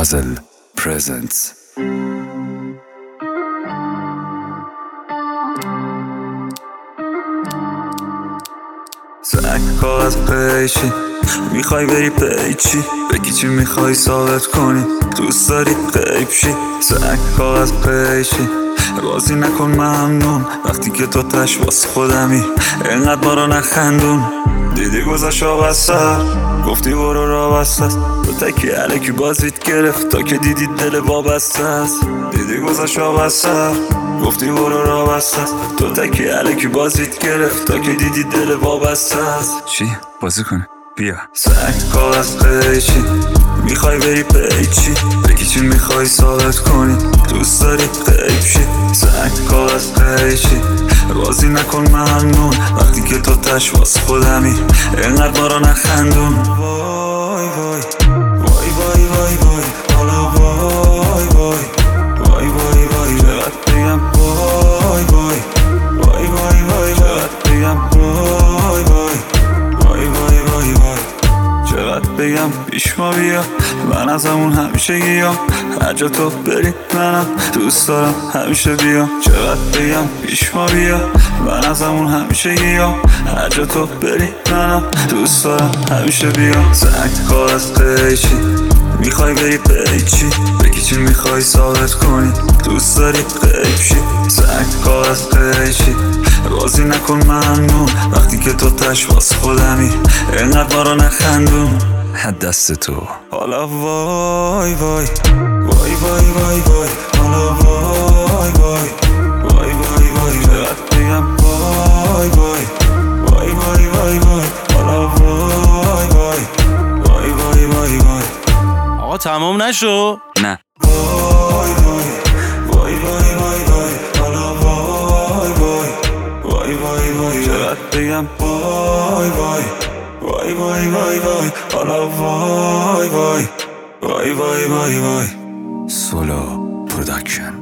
Puzzle presents. سنگ کاغذ پیچی میخوای بری پیچی بگی چی میخوای ثابت کنی دوست داری غیب شی. سنگ کاغذ پیچی بازی نکن ممنون وقتی که تو تش واسه خودمی اینقدر ما رو نخندون. دیدی گذاشت آب از سر گفتی برو را بسته است تو تکی علکی بازیت گرفت تا که دیدی دل وابسته است. دیدی گذاشت آب از سر گفتی برو را بسته است تو تکی علکی بازیت گرفت تا که دیدی دل وابسته است. چی؟ بازی کنه؟ بیا. سنگ کاغذ پیچی میخوای بری پیچی بگی چی میخوای ثابت کنی دوست داری غیب شی. سنگ کاغذ پیچی بازی نکن ممنون وقتی که تو تش واسه خودمی اینقدر ما رو نخندون. وای وای وای وای وای وای حالا وای وای وای وای وای چقدر بگم وای وای وای وای وای چقدر بگم وای وای وای وای وای وای چقدر بگم پیش ما بیا من ازمون همیشه گیام هر جا تو بری منم دوست دارم همیشه بیا. چقدر بگم پیش ما بیا من ازمون همیشه گیام هر جا تو بری منم دوست دارم همیشه بیا. سنگ کاغذ پیچی میخوای بری پیچی بگی چی میخوای ثابت کنی دوست داری غیب شی. سنگ کاغذ پیچی بازی نکن ممنون وقتی که تو تش واسه خودمی اینقدر ما رو نخندون. دست تو حالا وای وای وای وای وای وای حالا وای وای وای وای وای چقدر بگم وای وای وای وای وای وای حالا وای وای وای وای وای وای. آقا تمام نشو؟ نه. وای وای وای وای وای وای حالا وای وای وای وای وای چقدر بگم وای وای وای وای وای وای حالا وای وای وای وای وای وای. سولو پروداکشن.